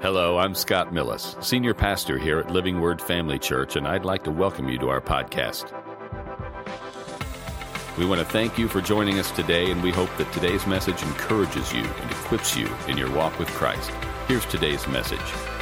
Hello, I'm Scott Millis, Senior Pastor here at Living Word Family Church, and I'd like to welcome you to our podcast. We want to thank you for joining us today, and we hope that today's message encourages you and equips you in your walk with Christ. Here's today's message.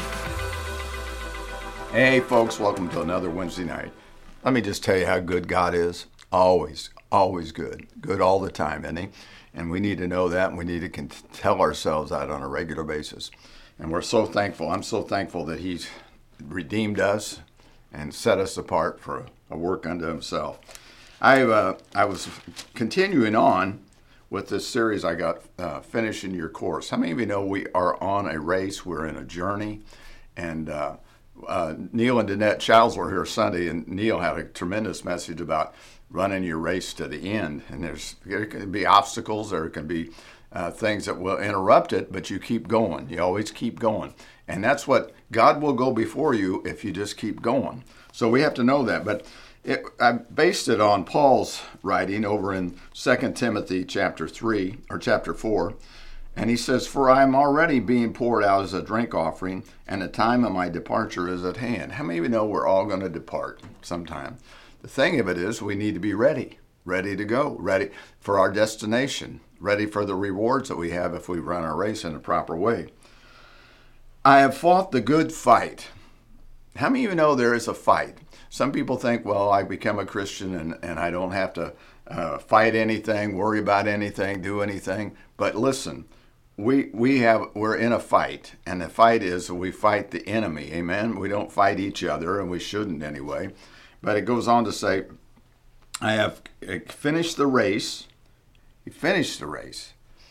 Hey folks, welcome to another Wednesday night. Let me just tell you how good God is. Always good. Good all the time, isn't he? And we need to know that, and we need to tell ourselves that on a regular basis. And we're so thankful. I'm so thankful that he's redeemed us and set us apart for a work unto himself. I was continuing on with this series I got, Finishing Your Course. How many of you know we are on a race? We're in a journey. And Neil and Danette Childs were here Sunday, and Neil had a tremendous message about running your race to the end. And there can be obstacles, there can be things that will interrupt it, but you keep going. You always keep going. And that's what God will go before you if you just keep going. So we have to know that. But I based it on Paul's writing over in 2 Timothy chapter 3 or chapter 4. And he says, "For I am already being poured out as a drink offering, and the time of my departure is at hand." How many of you know we're all going to depart sometime? The thing of it is we need to be ready to go, ready for our destination, ready for the rewards that we have if we run our race in a proper way. I have fought the good fight. How many of you know there is a fight? Some people think, well, I become a Christian and I don't have to fight anything, worry about anything, do anything. But listen, we're in a fight, and the fight is we fight the enemy. Amen. We don't fight each other, and we shouldn't anyway. But it goes on to say, I have finished the race. He finished the race.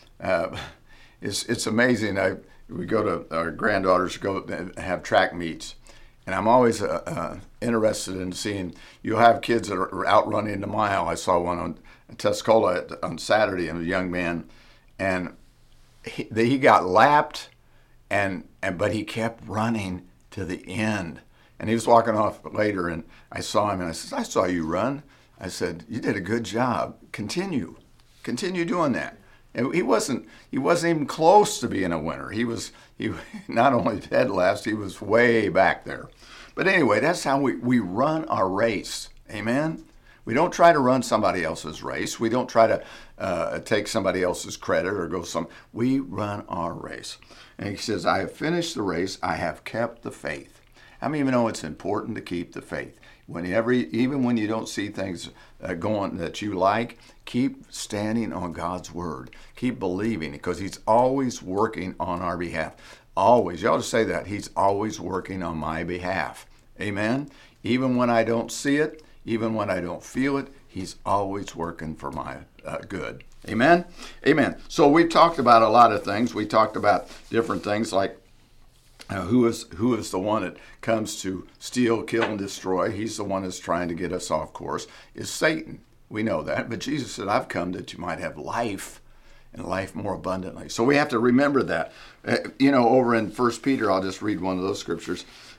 It's amazing. We go to our granddaughters go have track meets, and I'm always interested in seeing. You'll have kids that are out running the mile. I saw one on Tuscola on Saturday, and a young man, and he got lapped, but he kept running to the end. And he was walking off later, and I saw him, and I said, "I saw you run." I said, "You did a good job. Continue doing that." And he wasn't even close to being a winner. He not only dead last, he was way back there. But anyway, that's how we run our race. Amen. We don't try to run somebody else's race. We don't try to take somebody else's credit or we run our race. And he says, "I have finished the race. I have kept the faith." How many of you know it's important to keep the faith? Even when you don't see things going that you like, keep standing on God's word. Keep believing, because he's always working on our behalf. Always. You ought to say that. He's always working on my behalf. Amen? Even when I don't see it, even when I don't feel it, he's always working for my good. Amen? Amen. So we've talked about a lot of things. We talked about different things like who is the one that comes to steal, kill, and destroy. He's the one that's trying to get us off course, is Satan. We know that. But Jesus said, "I've come that you might have life, and life more abundantly." So we have to remember that. Over in 1 Peter, I'll just read one of those scriptures.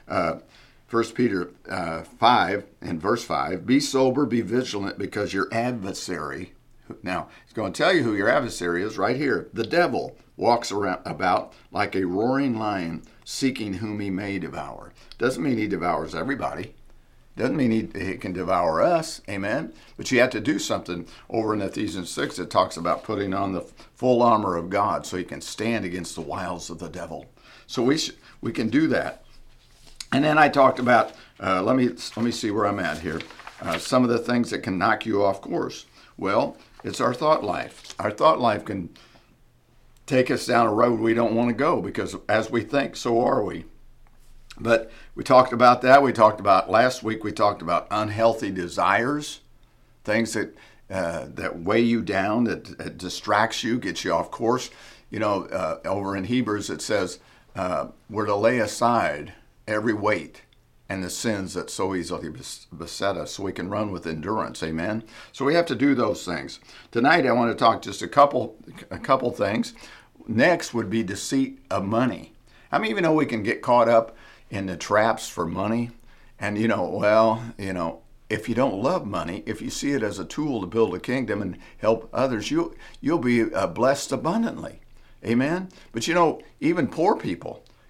1 Peter 5 and verse 5, "Be sober, be vigilant, because your adversary," now he's going to tell you who your adversary is right here, "the devil walks about like a roaring lion, seeking whom he may devour." Doesn't mean he devours everybody. Doesn't mean he can devour us. Amen. But you have to do something. Over in Ephesians 6, it talks about putting on the full armor of God so you can stand against the wiles of the devil. So we can do that. And then I talked about, let me see where I'm at here. Some of the things that can knock you off course. Well, it's our thought life. Our thought life can take us down a road we don't want to go, because as we think, so are we. But we talked about that. Last week we talked about unhealthy desires, things that weigh you down, that distracts you, gets you off course. Over in Hebrews it says we're to lay aside every weight and the sins that so easily beset us, so we can run with endurance. Amen. So we have to do those things. Tonight I want to talk just a couple things. Next would be deceit of money. How many of you know we can get caught up in the traps for money? And if you don't love money, if you see it as a tool to build a kingdom and help others, you'll be blessed abundantly. Amen. But even poor people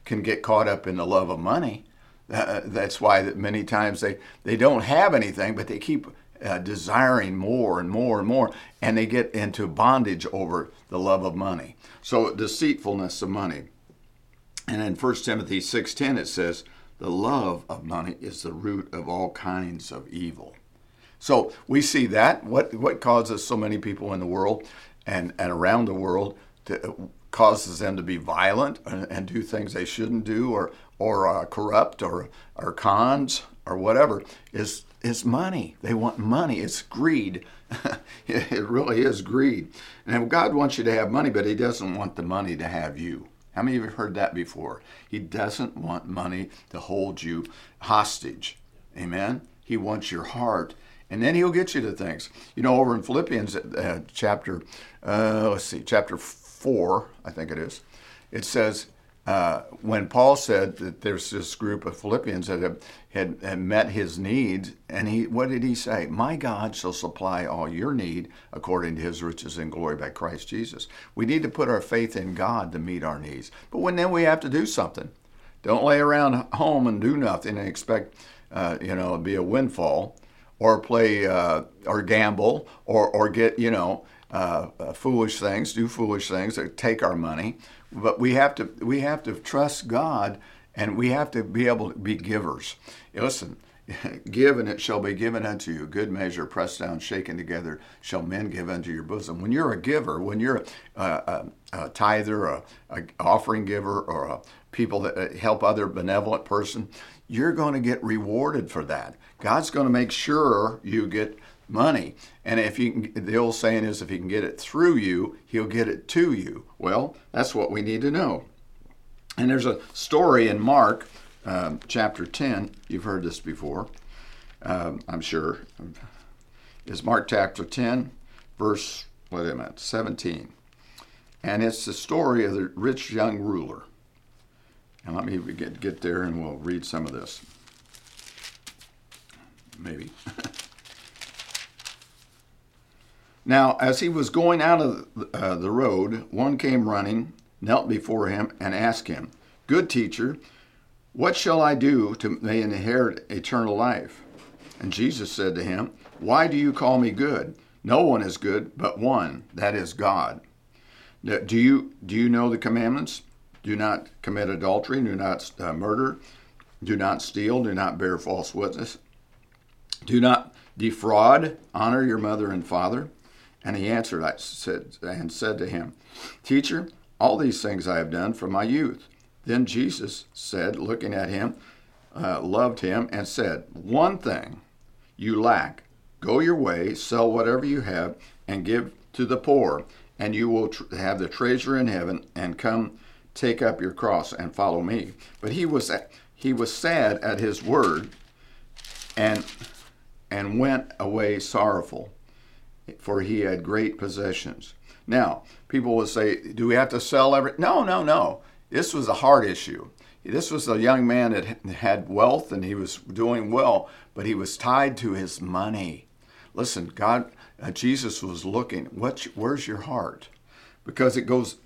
can get caught up in the love of money. That's why that many times they don't have anything, but they keep desiring more and more and more, and they get into bondage over the love of money. So deceitfulness of money. And in 1 Timothy 6:10 it says, the love of money is the root of all kinds of evil. So we see that. What causes so many people in the world and around the world causes them to be violent and do things they shouldn't do, or corrupt, or cons, or whatever, is money. They want money. It's greed. It really is greed. And God wants you to have money, but he doesn't want the money to have you. How many of you have heard that before? He doesn't want money to hold you hostage. Amen? He wants your heart. And then he'll get you to things. You know, over in Philippians chapter 4, I think it is, it says, when Paul said that there's this group of Philippians that had met his needs, and what did he say? My God shall supply all your need according to his riches and glory by Christ Jesus. We need to put our faith in God to meet our needs. But then we have to do something. Don't lay around home and do nothing and expect, it'll be a windfall, or play, or gamble, or get, foolish things, do foolish things that take our money. But we have to trust God, and we have to be able to be givers. Listen, give and it shall be given unto you. Good measure, pressed down, shaken together, shall men give unto your bosom. When you're a giver, when you're a tither, a offering giver, or a people that help other benevolent person, you're going to get rewarded for that. God's going to make sure you get money. And the old saying is, if he can get it through you, he'll get it to you. Well, that's what we need to know. And there's a story in Mark chapter 10. You've heard this before, I'm sure. It's Mark chapter 10, verse 17. And it's the story of the rich young ruler. And let me get there, and we'll read some of this. Maybe. Now, as he was going out of the road, one came running, knelt before him, and asked him, Good teacher, what shall I do to may inherit eternal life? And Jesus said to him, Why do you call me good? No one is good but one, that is God. Do you know the commandments? Do not commit adultery, do not murder, do not steal, do not bear false witness, do not defraud, honor your mother and father. And he answered and said to him, Teacher, all these things I have done from my youth. Then Jesus said, looking at him, loved him, and said, One thing you lack. Go your way, sell whatever you have, and give to the poor, and you will have the treasure in heaven, and come take up your cross and follow me. But he was sad at his word, and went away sorrowful, for he had great possessions. Now, people will say, do we have to sell everything? No. This was a heart issue. This was a young man that had wealth, and he was doing well, but he was tied to his money. Listen, Jesus was looking, where's your heart? Because it goes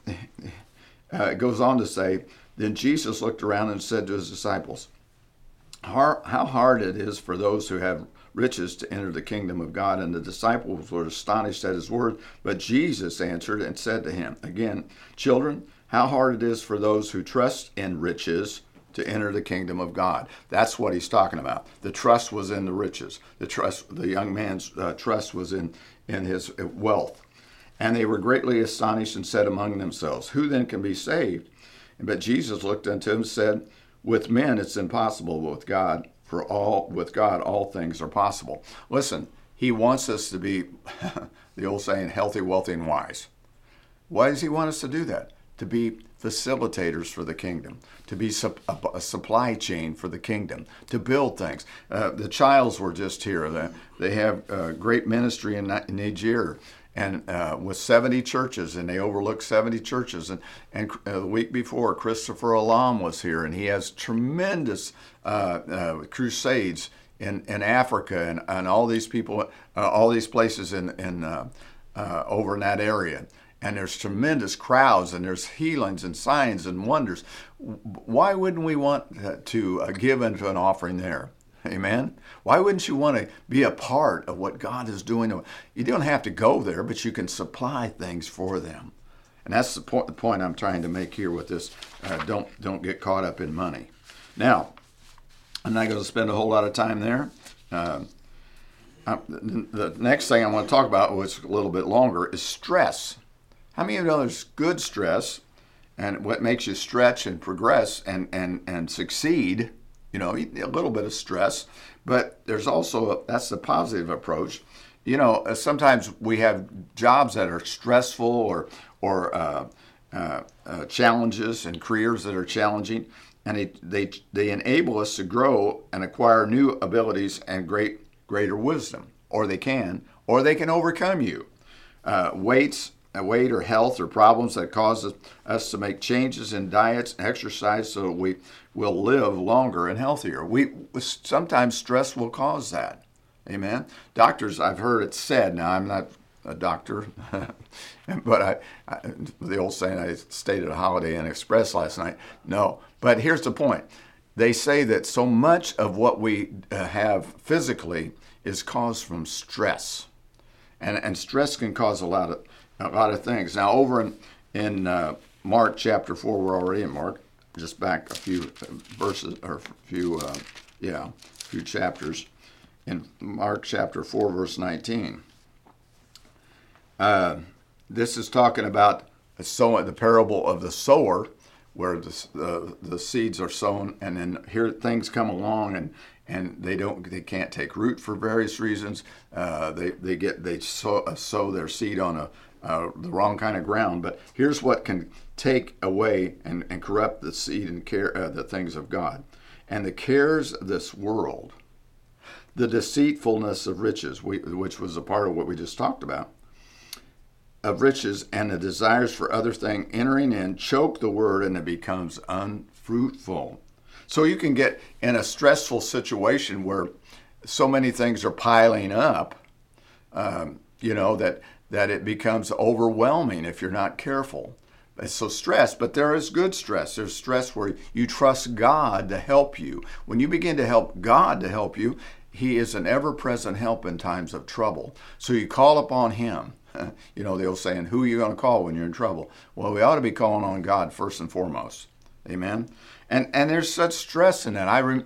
on to say, then Jesus looked around and said to his disciples, how hard it is for those who have riches to enter the kingdom of God. And the disciples were astonished at his word. But Jesus answered and said to him, again, children, how hard it is for those who trust in riches to enter the kingdom of God. That's what he's talking about. The trust was in the riches. The young man's trust was in his wealth. And they were greatly astonished and said among themselves, who then can be saved? But Jesus looked unto him and said, with men it's impossible, but with God all things are possible. Listen, he wants us to be, the old saying, healthy, wealthy, and wise. Why does he want us to do that? To be facilitators for the kingdom, to be a supply chain for the kingdom, to build things. The Childs were just here. They have a great ministry in Niger, and with 70 churches, and they overlook 70 churches. And the week before, Christopher Alam was here, and he has tremendous crusades in Africa and all these people, all these places over in that area. and there's tremendous crowds, and there's healings and signs and wonders. Why wouldn't we want to give into an offering there? Amen? Why wouldn't you want to be a part of what God is doing? You don't have to go there, but you can supply things for them. And that's the point I'm trying to make here with this. Don't get caught up in money. Now, I'm not going to spend a whole lot of time there. The next thing I want to talk about, which is a little bit longer, is stress. How many of you know there's good stress, and what makes you stretch and progress and succeed? You know, a little bit of stress, but there's also, that's the positive approach. You know, sometimes we have jobs that are stressful or challenges and careers that are challenging, and they enable us to grow and acquire new abilities and greater wisdom, or they can overcome you. Weight or health or problems that cause us to make changes in diets and exercise so we will live longer and healthier. Sometimes stress will cause that. Amen. Doctors, I've heard it said, now I'm not a doctor, but the old saying, I stayed at a Holiday Inn Express last night. No, but here's the point. They say that so much of what we have physically is caused from stress. And stress can cause a lot of things. Now, over in Mark chapter 4, we're already in Mark, just back a few verses, or a few chapters. In Mark chapter 4, verse 19. This is talking about the parable of the sower, where the seeds are sown, and then here things come along and they can't take root for various reasons. They sow their seed on the wrong kind of ground. But here's what can take away and corrupt the seed and the things of God. And the cares of this world, the deceitfulness of riches, which was a part of what we just talked about, of riches, and the desires for other things entering in, choke the word, and it becomes unfruitful. So you can get in a stressful situation where so many things are piling up, that it becomes overwhelming if you're not careful. So stress, but there is good stress. There's stress where you trust God to help you. When you begin to help God to help you, He is an ever-present help in times of trouble. So you call upon Him. You know, the old saying, who are you going to call when you're in trouble? Well, we ought to be calling on God first and foremost. Amen? And there's such stress in that.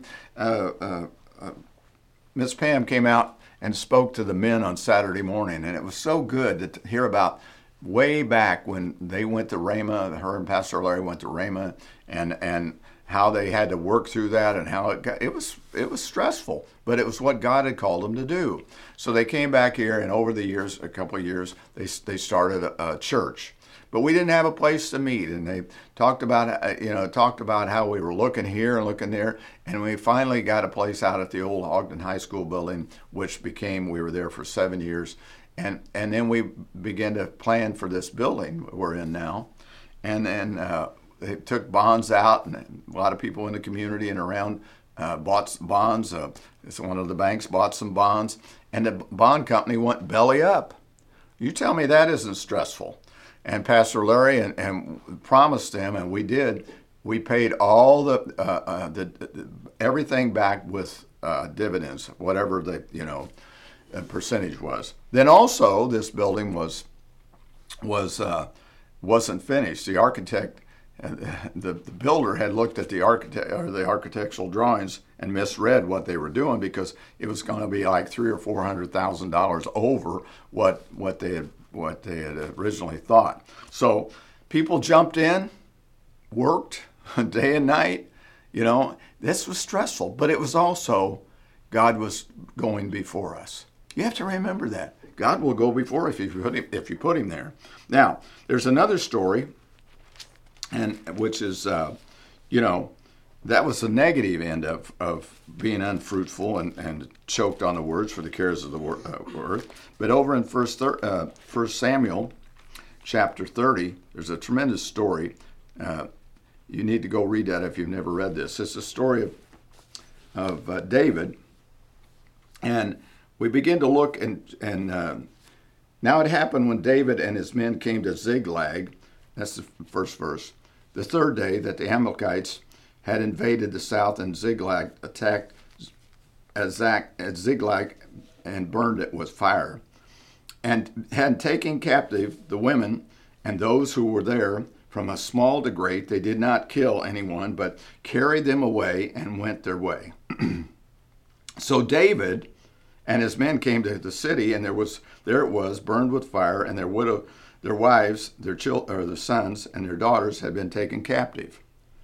Miss Pam came out and spoke to the men on Saturday morning, and it was so good to hear about way back when they went to Rhema, her and Pastor Larry went to Rhema, and how they had to work through that, and how it was stressful, but it was what God had called them to do. So they came back here, and over the years, a couple of years, they started a church. But we didn't have a place to meet, and they talked about how we were looking here and looking there, and we finally got a place out at the old Ogden High School building, which we were there for 7 years, and then we began to plan for this building we're in now, and then they took bonds out, and a lot of people in the community and around bought bonds. One of the banks bought some bonds, and the bond company went belly up. You tell me that isn't stressful. And Pastor Larry and promised them, and we did. We paid all the everything back with dividends, whatever the percentage was. Then also this building wasn't finished. The architect, the builder had looked at the architectural drawings and misread what they were doing, because it was going to be like $300,000 or $400,000 over what they had originally thought. So people jumped in, worked day and night. This was stressful, but it was also God was going before us. You have to remember that God will go before if you put him there. Now, there's another story, and which is that was the negative end of being unfruitful and choked on the words for the cares of the earth. But over in 1 Samuel chapter 30, there's a tremendous story. You need to go read that if you've never read this. It's a story of David. And we begin to look and Now it happened when David and his men came to Ziklag, that's the first verse, the third day, that the Amalekites had invaded the south, and Ziklag attacked Ziklag and burned it with fire, and had taken captive the women and those who were there from a small to great. They did not kill anyone, but carried them away and went their way. So David and his men came to the city, and there it was, burned with fire, and their wives, their sons, and their daughters had been taken captive.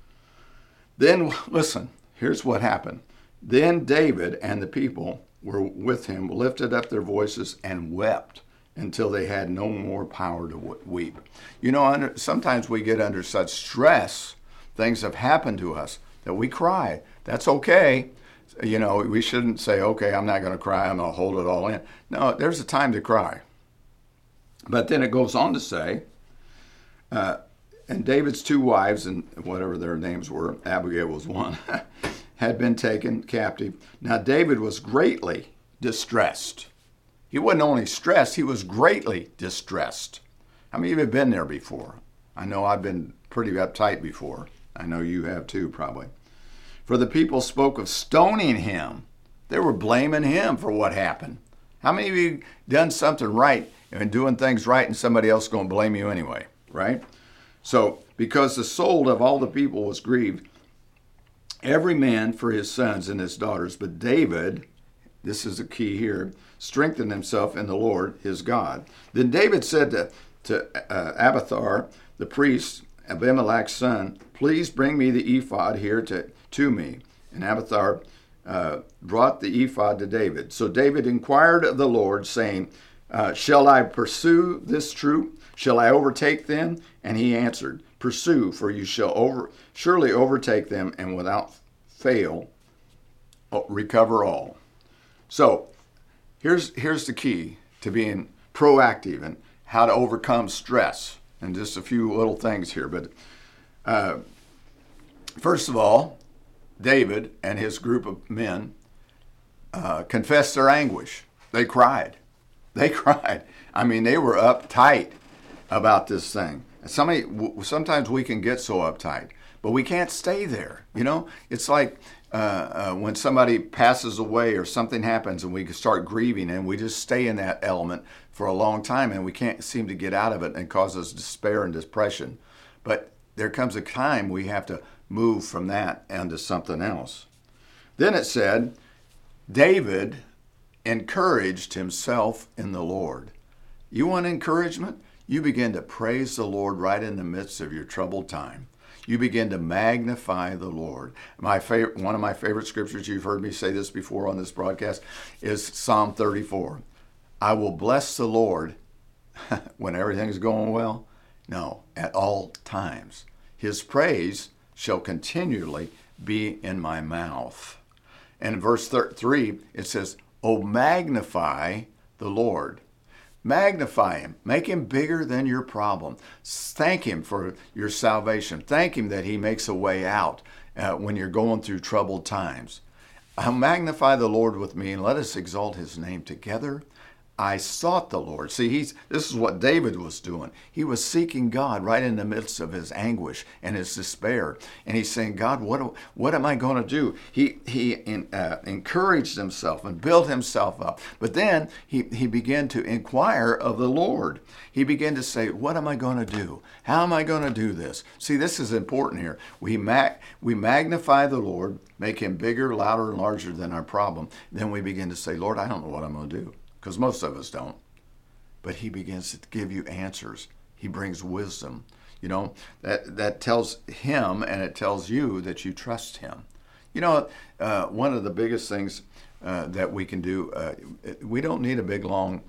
Then, listen, here's what happened. Then David and the people were with him lifted up their voices and wept until they had no more power to weep. You know, sometimes we get under such stress, things have happened to us, that we cry. That's okay. You know, we shouldn't say, okay, I'm not going to cry, I'm going to hold it all in. No, there's a time to cry. But then it goes on to say, and David's two wives, and whatever their names were, Abigail was one, had been taken captive. Now David was greatly distressed. He wasn't only stressed, he was greatly distressed. How many of you have been there before? I know I've been pretty uptight before. I know you have too, probably. For the people spoke of stoning him. They were blaming him for what happened. How many of you done something right and doing things right, and somebody else is going to blame you anyway, right? So, because the soul of all the people was grieved, every man for his sons and his daughters, but David, this is the key here, strengthened himself in the Lord his God. Then David said to Abiathar, the priest, Abimelech's son, please bring me the ephod here to me. And Abiathar brought the ephod to David. So David inquired of the Lord, saying, shall I pursue this troop? Shall I overtake them? And he answered, pursue, for you shall surely overtake them, and without fail recover all. So here's the key to being proactive and how to overcome stress. And just a few little things here. But first of all, David and his group of men confessed their anguish. They cried. I mean, they were uptight about this thing. Sometimes we can get so uptight, but we can't stay there. You know, it's like when somebody passes away or something happens and we start grieving, and we just stay in that element for a long time, and we can't seem to get out of it, and it causes despair and depression. But there comes a time we have to move from that into something else. Then it said, David encouraged himself in the Lord. You want encouragement? You begin to praise the Lord right in the midst of your troubled time. You begin to magnify the Lord. One of my favorite scriptures, you've heard me say this before on this broadcast, is Psalm 34. I will bless the Lord when everything's going well. No, at all times. His praise shall continually be in my mouth. And in verse 3, it says, oh, magnify the Lord. Magnify him. Make him bigger than your problem. Thank him for your salvation. Thank him that he makes a way out when you're going through troubled times. Magnify the Lord with me, and let us exalt his name together. I sought the Lord. See, this is what David was doing. He was seeking God right in the midst of his anguish and his despair. And he's saying, God, what am I going to do? He encouraged himself and built himself up. But then he began to inquire of the Lord. He began to say, what am I going to do? How am I going to do this? See, this is important here. We magnify the Lord, make him bigger, louder, and larger than our problem. Then we begin to say, Lord, I don't know what I'm going to do. Because most of us don't. But he begins to give you answers. He brings wisdom. You know, that tells him, and it tells you that you trust him. You know, one of the biggest things that we can do, we don't need a big, long,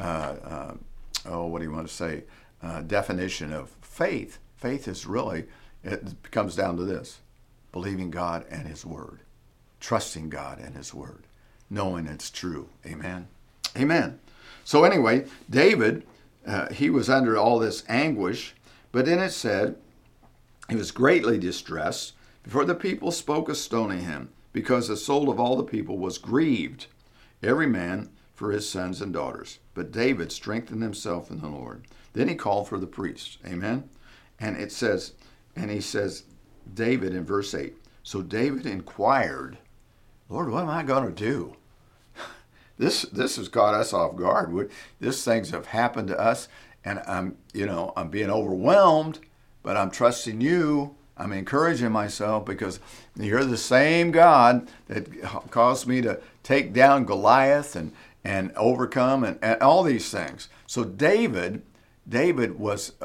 definition of faith. Faith is really, it comes down to this: believing God and his word. Trusting God and his word. Knowing it's true. Amen. Amen. So anyway, David, he was under all this anguish, but then it said he was greatly distressed, for the people spoke of stoning him, because the soul of all the people was grieved, every man for his sons and daughters. But David strengthened himself in the Lord. Then he called for the priests. Amen? And he says, David in verse 8, so David inquired, Lord, what am I going to do? This has caught us off guard. These things have happened to us, and I'm being overwhelmed, but I'm trusting you. I'm encouraging myself because you're the same God that caused me to take down Goliath and overcome and all these things. So David was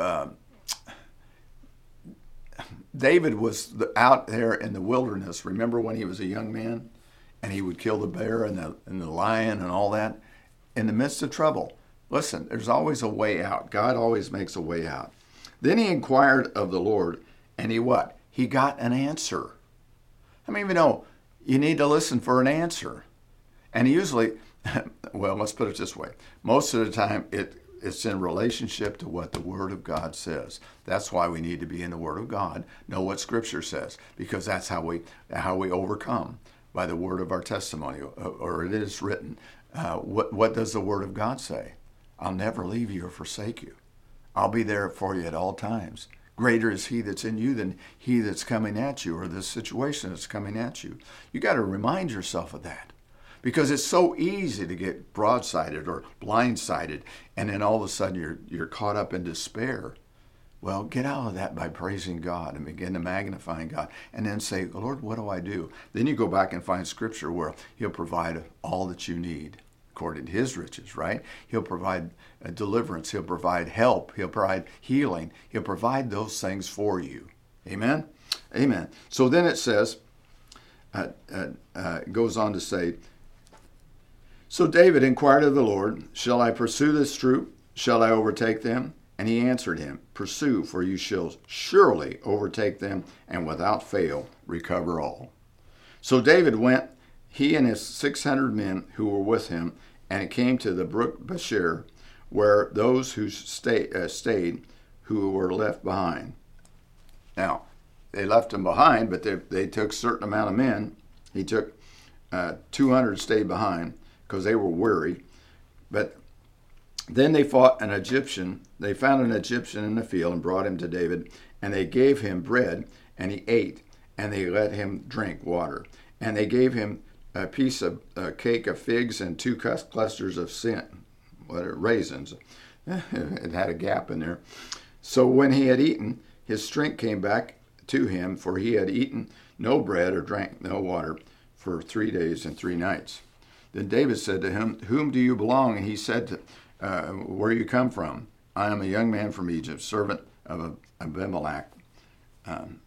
out there in the wilderness. Remember when he was a young man, and he would kill the bear and the lion and all that in the midst of trouble. Listen, there's always a way out. God always makes a way out. Then he inquired of the Lord, and he what? He got an answer. I mean, you need to listen for an answer. And usually, well, let's put it this way. Most of the time, it's in relationship to what the Word of God says. That's why we need to be in the Word of God, know what Scripture says, because that's how we overcome, by the word of our testimony, or it is written. What does the Word of God say? I'll never leave you or forsake you. I'll be there for you at all times. Greater is he that's in you than he that's coming at you, or the situation that's coming at you. You got to remind yourself of that, because it's so easy to get broadsided or blindsided, and then all of a sudden you're caught up in despair. Well, get out of that by praising God and begin to magnify God, and then say, Lord, what do I do? Then you go back and find Scripture where he'll provide all that you need according to his riches, right? He'll provide deliverance. He'll provide help. He'll provide healing. He'll provide those things for you. Amen? Amen. So then it says, it goes on to say, so David inquired of the Lord, shall I pursue this troop? Shall I overtake them? And he answered him, pursue, for you shall surely overtake them, and without fail recover all. So David went, he and his 600 men who were with him, and it came to the brook Bashir, where those who stayed, who were left behind. Now, they left them behind, but they took a certain amount of men. He took 200 stayed behind because they were weary. But then they fought an Egyptian. They found an Egyptian in the field and brought him to David, and they gave him bread, and he ate, and they let him drink water. And they gave him a piece of cake of figs and 2 clusters of raisins. It had a gap in there. So when he had eaten, his strength came back to him, for he had eaten no bread or drank no water for 3 days and 3 nights. Then David said to him, whom do you belong? And he said, where you come from? I am a young man from Egypt, servant of Abimelech, an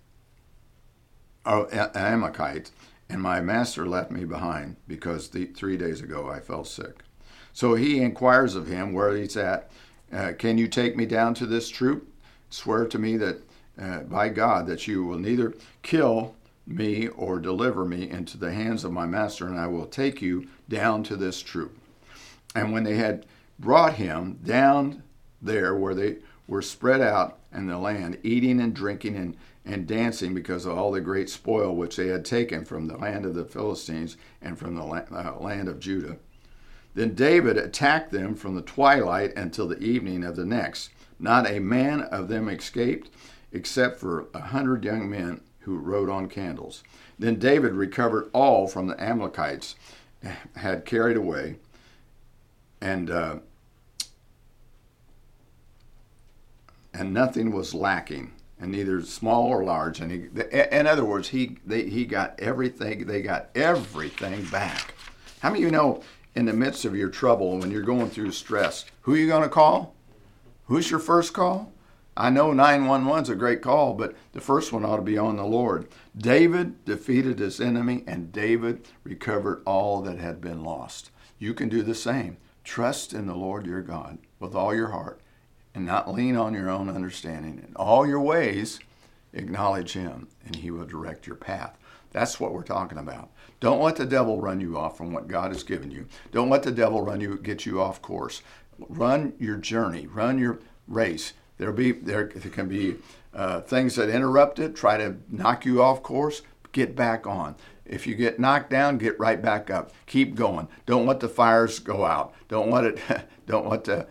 Amalekite, and my master left me behind because 3 days ago I fell sick. So he inquires of him where he's at. Can you take me down to this troop? Swear to me that by God that you will neither kill me or deliver me into the hands of my master, and I will take you down to this troop. And when they had brought him down there where they were spread out in the land, eating and drinking and dancing because of all the great spoil which they had taken from the land of the Philistines and from the land of Judah. Then David attacked them from the twilight until the evening of the next. Not a man of them escaped, except for 100 young men who rode on camels. Then David recovered all from the Amalekites had carried away, and nothing was lacking, and neither small or large. And in other words, he got everything. They got everything back. How many of you know, in the midst of your trouble, when you're going through stress, who are you going to call? Who's your first call? I know 911's a great call, but the first one ought to be on the Lord. David defeated his enemy, and David recovered all that had been lost. You can do the same. Trust in the Lord your God with all your heart, and not lean on your own understanding. In all your ways, acknowledge him, and he will direct your path. That's what we're talking about. Don't let the devil run you off from what God has given you. Don't let the devil get you off course. Run your journey. Run your race. There can be things that interrupt it, try to knock you off course. Get back on. If you get knocked down, get right back up. Keep going. Don't let the fires go out. Don't let it. Don't let the.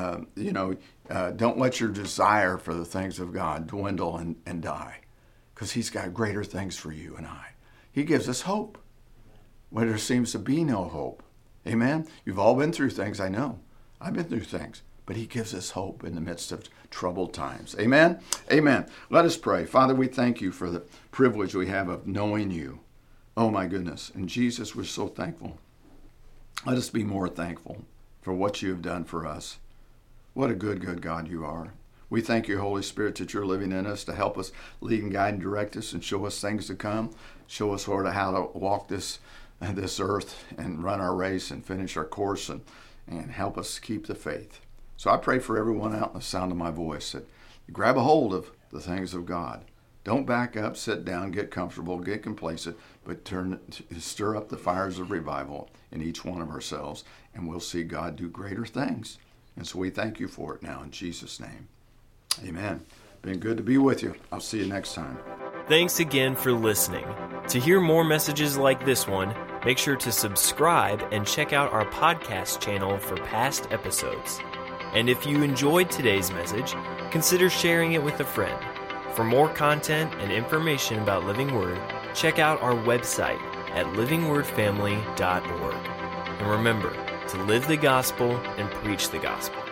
Don't let your desire for the things of God dwindle and die, because He's got greater things for you and I. He gives us hope when there seems to be no hope. Amen. You've all been through things. I know. I've been through things. But He gives us hope in the midst of troubled times. Amen? Amen. Let us pray. Father, we thank You for the privilege we have of knowing You. Oh, my goodness. And Jesus, we're so thankful. Let us be more thankful for what You have done for us. What a good, good God You are. We thank You, Holy Spirit, that You're living in us to help us, lead and guide and direct us, and show us things to come. Show us, Lord, how to walk this earth and run our race and finish our course, and help us keep the faith. So I pray for everyone out in the sound of my voice that you grab a hold of the things of God. Don't back up, sit down, get comfortable, get complacent, but stir up the fires of revival in each one of ourselves, and we'll see God do greater things. And so we thank You for it now in Jesus' name. Amen. Been good to be with you. I'll see you next time. Thanks again for listening. To hear more messages like this one, make sure to subscribe and check out our podcast channel for past episodes. And if you enjoyed today's message, consider sharing it with a friend. For more content and information about Living Word, check out our website at livingwordfamily.org. And remember to live the gospel and preach the gospel.